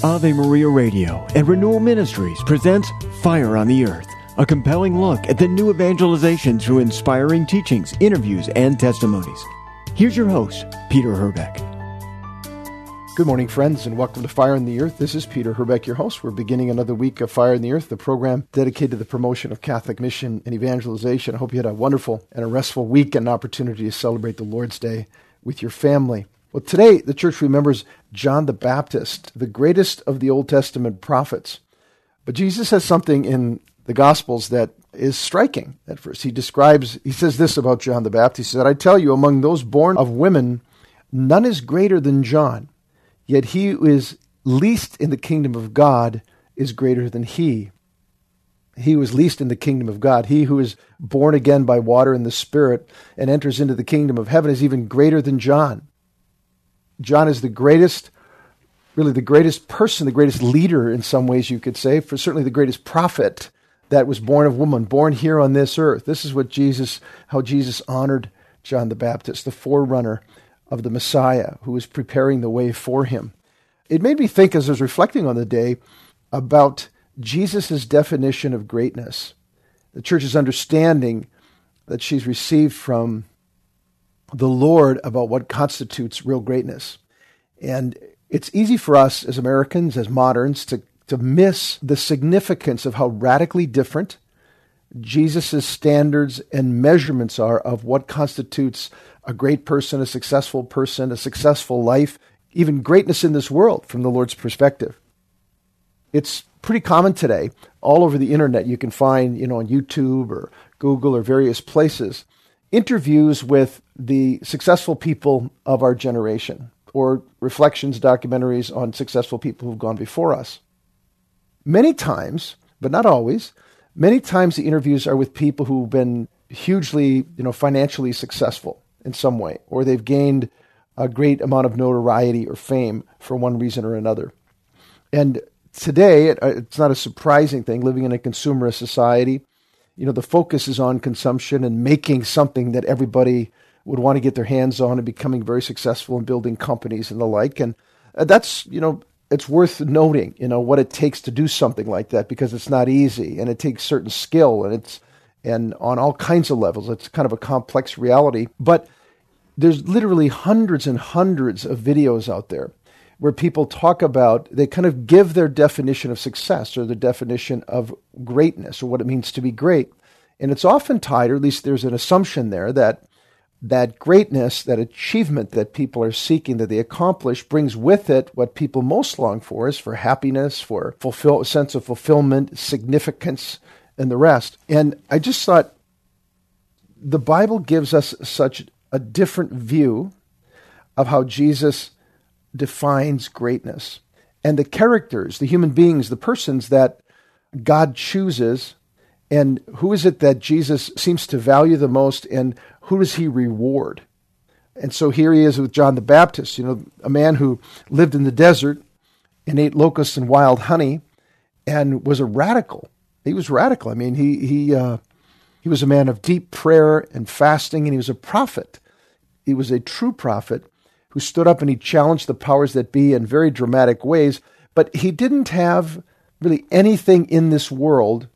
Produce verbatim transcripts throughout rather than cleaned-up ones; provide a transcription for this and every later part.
Ave Maria Radio and Renewal Ministries presents Fire on the Earth, a compelling look at the new evangelization through inspiring teachings, interviews, and testimonies. Here's your host, Peter Herbeck. Good morning, friends, and welcome to Fire on the Earth. This is Peter Herbeck, your host. We're beginning another week of Fire on the Earth, the program dedicated to the promotion of Catholic mission and evangelization. I hope you had a wonderful and a restful week and an opportunity to celebrate the Lord's Day with your family. Well, today, the church remembers John the Baptist, the greatest of the Old Testament prophets. But Jesus has something in the Gospels that is striking at first. He describes, he says this about John the Baptist. He said, I tell you, among those born of women, none is greater than John. Yet he who is least in the kingdom of God is greater than he. He who is least in the kingdom of God, he who is born again by water and the Spirit and enters into the kingdom of heaven is even greater than John. John is the greatest, really the greatest person, the greatest leader in some ways you could say, for certainly the greatest prophet that was born of woman, born here on this earth. This is what Jesus, how Jesus honored John the Baptist, the forerunner of the Messiah who was preparing the way for him. It made me think, as I was reflecting on the day, about Jesus' definition of greatness, the church's understanding that she's received from the Lord about what constitutes real greatness. And it's easy for us as Americans, as moderns, to, to miss the significance of how radically different Jesus' standards and measurements are of what constitutes a great person, a successful person, a successful life, even greatness in this world from the Lord's perspective. It's pretty common today. All over the internet you can find, you know, on YouTube or Google or various places, interviews with the successful people of our generation, or reflections, documentaries on successful people who've gone before us. Many times, but not always, many times the interviews are with people who've been hugely, you know, financially successful in some way, or they've gained a great amount of notoriety or fame for one reason or another. And today, it, it's not a surprising thing, living in a consumerist society, you know, the focus is on consumption and making something that everybody would want to get their hands on and becoming very successful in building companies and the like. And that's, you know, it's worth noting, you know, what it takes to do something like that, because it's not easy and it takes certain skill and it's, and on all kinds of levels, it's kind of a complex reality. But there's literally hundreds and hundreds of videos out there where people talk about, they kind of give their definition of success or the definition of greatness or what it means to be great. And it's often tied, or at least there's an assumption there, that that greatness, that achievement that people are seeking, that they accomplish, brings with it what people most long for, is for happiness, for fulfill, a sense of fulfillment, significance, and the rest. And I just thought the Bible gives us such a different view of how Jesus defines greatness. And the characters, the human beings, the persons that God chooses, and who is it that Jesus seems to value the most, and who does he reward? And so here he is with John the Baptist, you know, a man who lived in the desert and ate locusts and wild honey and was a radical. He was radical. I mean, he he uh, he was a man of deep prayer and fasting, and he was a prophet. He was a true prophet who stood up and he challenged the powers that be in very dramatic ways, but he didn't have really anything in this world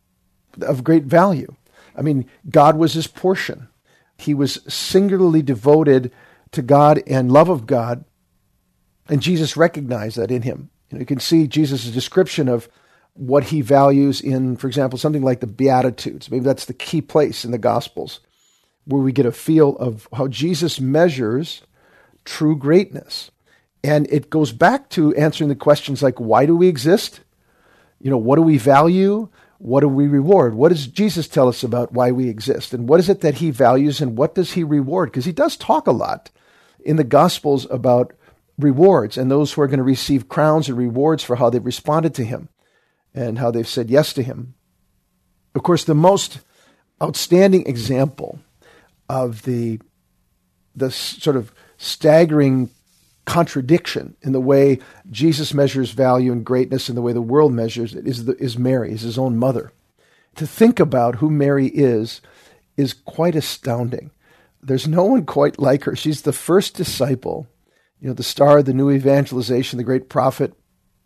of great value. I mean, God was his portion. He was singularly devoted to God and love of God, and Jesus recognized that in him. You know, you can see Jesus' description of what he values in, for example, something like the Beatitudes. Maybe that's the key place in the Gospels where we get a feel of how Jesus measures true greatness. And it goes back to answering the questions like, why do we exist? You know, what do we value? What do we reward? What does Jesus tell us about why we exist? And what is it that he values and what does he reward? Because he does talk a lot in the Gospels about rewards and those who are going to receive crowns and rewards for how they've responded to him and how they've said yes to him. Of course, the most outstanding example of the, the sort of staggering contradiction in the way Jesus measures value and greatness and the way the world measures it is, the, is Mary, is his own mother. To think about who Mary is, is quite astounding. There's no one quite like her. She's the first disciple, you know, the star of the new evangelization, the great prophet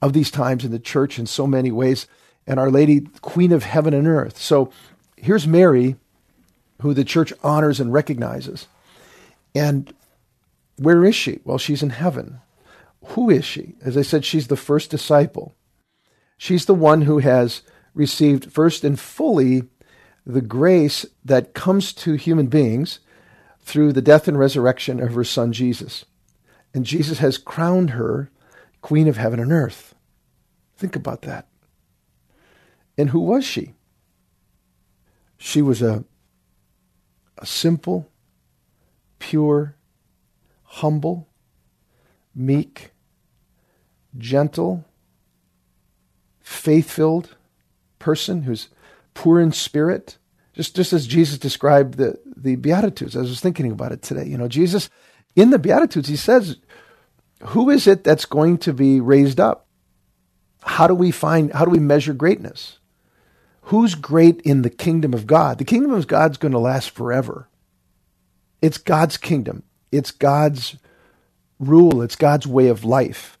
of these times in the church in so many ways, and Our Lady, Queen of Heaven and Earth. So here's Mary, who the church honors and recognizes. And where is she? Well, she's in heaven. Who is she? As I said, she's the first disciple. She's the one who has received first and fully the grace that comes to human beings through the death and resurrection of her son Jesus. And Jesus has crowned her Queen of Heaven and Earth. Think about that. And who was she? She was a, a simple, pure, humble, meek, gentle, faith-filled person who's poor in spirit, just, just as Jesus described the, the Beatitudes. I was thinking about it today. You know, Jesus, in the Beatitudes, he says, who is it that's going to be raised up? How do we find, how do we measure greatness? Who's great in the kingdom of God? The kingdom of God's going to last forever. It's God's kingdom. It's God's rule. It's God's way of life.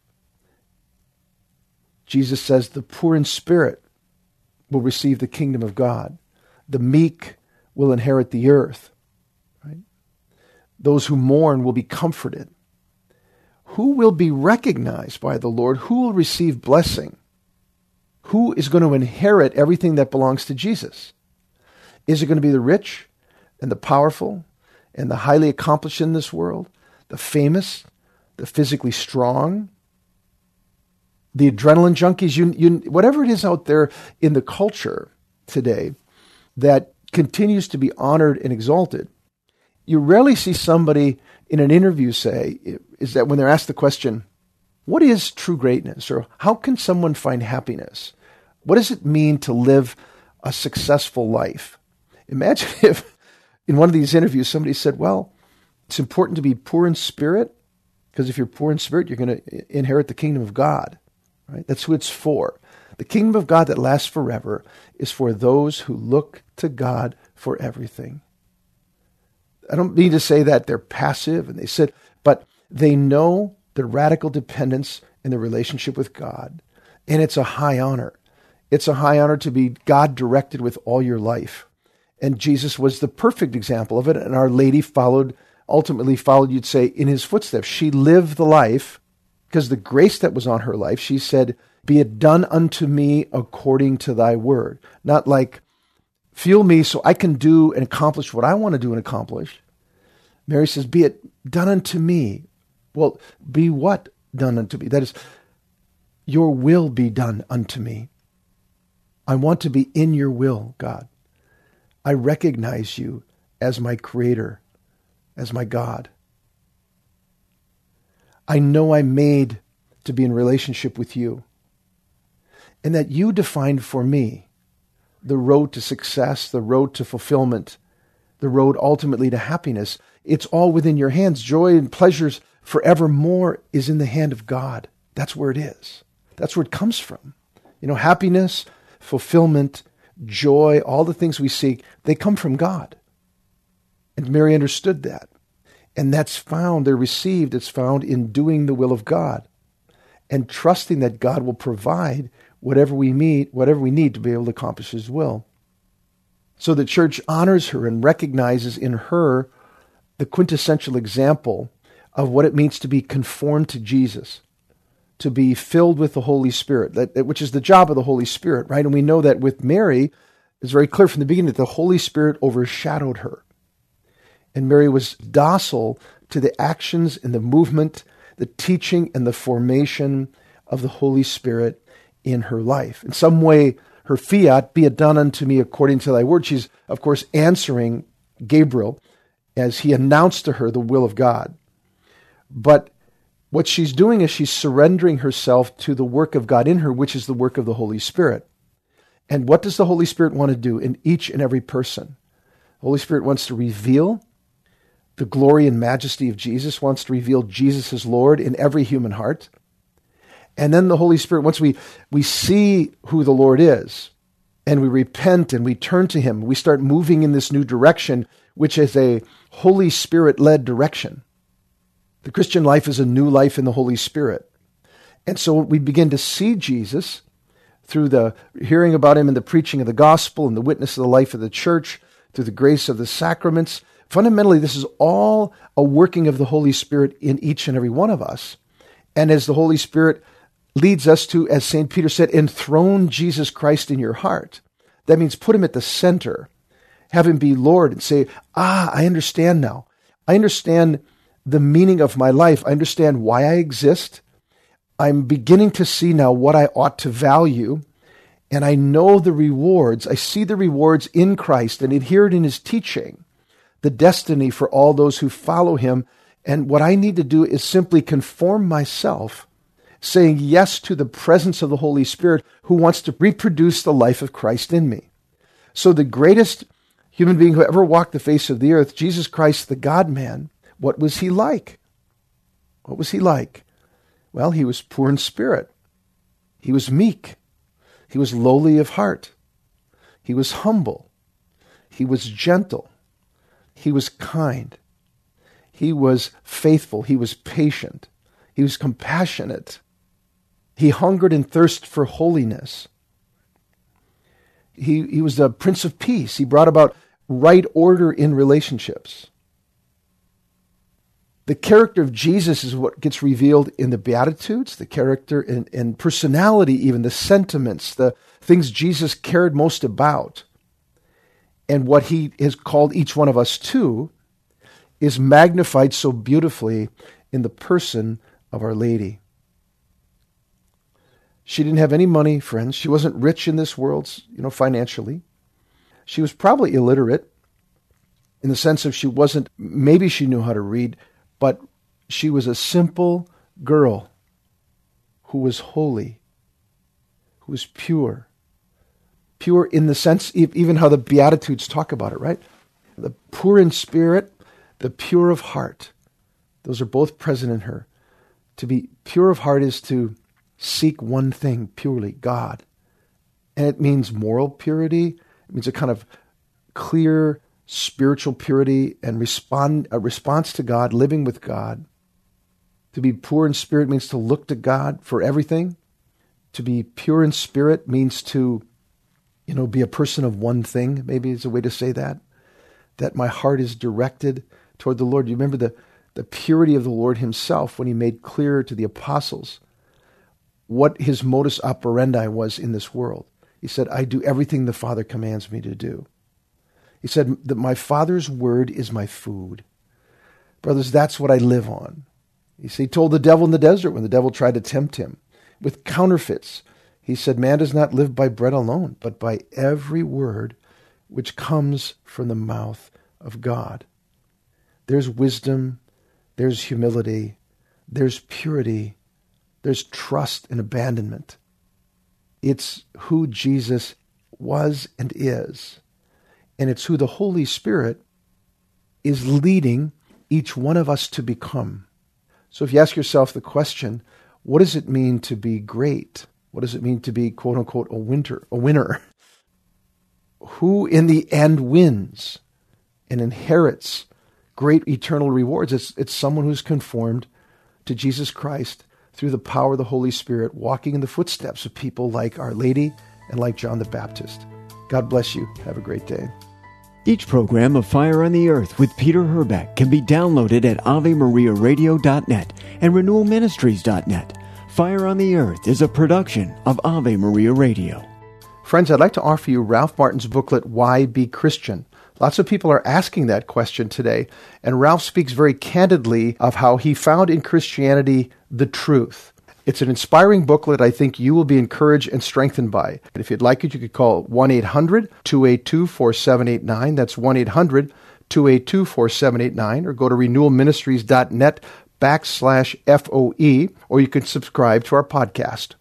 Jesus says the poor in spirit will receive the kingdom of God. The meek will inherit the earth. Right? Those who mourn will be comforted. Who will be recognized by the Lord? Who will receive blessing? Who is going to inherit everything that belongs to Jesus? Is it going to be the rich and the powerful and the highly accomplished in this world, the famous, the physically strong, the adrenaline junkies, you, you, whatever it is out there in the culture today that continues to be honored and exalted? You rarely see somebody in an interview say, is that when they're asked the question, what is true greatness? Or how can someone find happiness? What does it mean to live a successful life? Imagine if in one of these interviews somebody said, well, it's important to be poor in spirit, because if you're poor in spirit, you're going to inherit the kingdom of God. Right? That's who it's for. The kingdom of God that lasts forever is for those who look to God for everything. I don't mean to say that they're passive and they sit, but they know the radical dependence in their relationship with God. And it's a high honor. It's a high honor to be God-directed with all your life. And Jesus was the perfect example of it. And Our Lady followed, ultimately followed, you'd say, in his footsteps. She lived the life because the grace that was on her life, she said, be it done unto me according to thy word. Not like, feel me so I can do and accomplish what I want to do and accomplish. Mary says, be it done unto me. Well, be what done unto me? That is, your will be done unto me. I want to be in your will, God. I recognize you as my creator, as my God. I know I'm made to be in relationship with you, and that you defined for me the road to success, the road to fulfillment, the road ultimately to happiness. It's all within your hands. Joy and pleasures forevermore is in the hand of God. That's where it is. That's where it comes from. You know, happiness, fulfillment, joy, all the things we seek, they come from God. And Mary understood that. And that's found, they're received, it's found in doing the will of God and trusting that God will provide whatever we need, whatever we need to be able to accomplish his will. So the church honors her and recognizes in her the quintessential example of what it means to be conformed to Jesus, to be filled with the Holy Spirit, that, which is the job of the Holy Spirit, right? And we know that with Mary, it's very clear from the beginning that the Holy Spirit overshadowed her. And Mary was docile to the actions and the movement, the teaching and the formation of the Holy Spirit in her life. In some way, her fiat, be it done unto me according to thy word. She's, of course, answering Gabriel as he announced to her the will of God. But what she's doing is she's surrendering herself to the work of God in her, which is the work of the Holy Spirit. And what does the Holy Spirit want to do in each and every person? The Holy Spirit wants to reveal the glory and majesty of Jesus, wants to reveal Jesus as Lord in every human heart. And then the Holy Spirit, once we, we see who the Lord is, and we repent and we turn to him, we start moving in this new direction, which is a Holy Spirit-led direction. The Christian life is a new life in the Holy Spirit. And so we begin to see Jesus through the hearing about him in the preaching of the gospel and the witness of the life of the church, through the grace of the sacraments. Fundamentally, this is all a working of the Holy Spirit in each and every one of us. And as the Holy Spirit leads us to, as Saint Peter said, enthrone Jesus Christ in your heart. That means put him at the center. Have him be Lord and say, ah, I understand now. I understand the meaning of my life. I understand why I exist. I'm beginning to see now what I ought to value. And I know the rewards. I see the rewards in Christ and adhered in his teaching, the destiny for all those who follow him. And what I need to do is simply conform myself, saying yes to the presence of the Holy Spirit who wants to reproduce the life of Christ in me. So the greatest human being who ever walked the face of the earth, Jesus Christ, the God-man, what was he like? What was he like? Well, he was poor in spirit. He was meek. He was lowly of heart. He was humble. He was gentle. He was kind. He was faithful. He was patient. He was compassionate. He hungered and thirsted for holiness. He, he was the Prince of Peace. He brought about right order in relationships. The character of Jesus is what gets revealed in the Beatitudes, the character and, and personality, even the sentiments, the things Jesus cared most about. And what he has called each one of us to is magnified so beautifully in the person of Our Lady. She didn't have any money, friends. She wasn't rich in this world, you know, financially. She was probably illiterate in the sense of she wasn't, maybe she knew how to read, but she was a simple girl who was holy, who was pure. Pure in the sense, even how the Beatitudes talk about it, right? The poor in spirit, the pure of heart. Those are both present in her. To be pure of heart is to seek one thing purely, God. And it means moral purity. It means a kind of clear spiritual purity and respond a response to God, living with God. To be poor in spirit means to look to God for everything. To be pure in spirit means to, you know, be a person of one thing, maybe is a way to say that. That my heart is directed toward the Lord. You remember the, the purity of the Lord himself when he made clear to the apostles what his modus operandi was in this world. He said, I do everything the Father commands me to do. He said that my Father's word is my food. Brothers, that's what I live on. He said, he told the devil in the desert when the devil tried to tempt him with counterfeits. He said, man does not live by bread alone, but by every word which comes from the mouth of God. There's wisdom, there's humility, there's purity, there's trust and abandonment. It's who Jesus was and is. And it's who the Holy Spirit is leading each one of us to become. So if you ask yourself the question, what does it mean to be great? What does it mean to be, quote unquote, a winner? A winner? Who in the end wins and inherits great eternal rewards? It's, it's someone who's conformed to Jesus Christ through the power of the Holy Spirit, walking in the footsteps of people like Our Lady and like John the Baptist. God bless you. Have a great day. Each program of Fire on the Earth with Peter Herbeck can be downloaded at ave maria radio dot net and renewal ministries dot net. Fire on the Earth is a production of Ave Maria Radio. Friends, I'd like to offer you Ralph Martin's booklet, Why Be Christian? Lots of people are asking that question today, and Ralph speaks very candidly of how he found in Christianity the truth. It's an inspiring booklet I think you will be encouraged and strengthened by. If you'd like it, you could call one eight hundred two eight two four seven eight nine. That's one eight hundred two eight two four seven eight nine, or go to renewal ministries dot net backslash F O E, or you can subscribe to our podcast.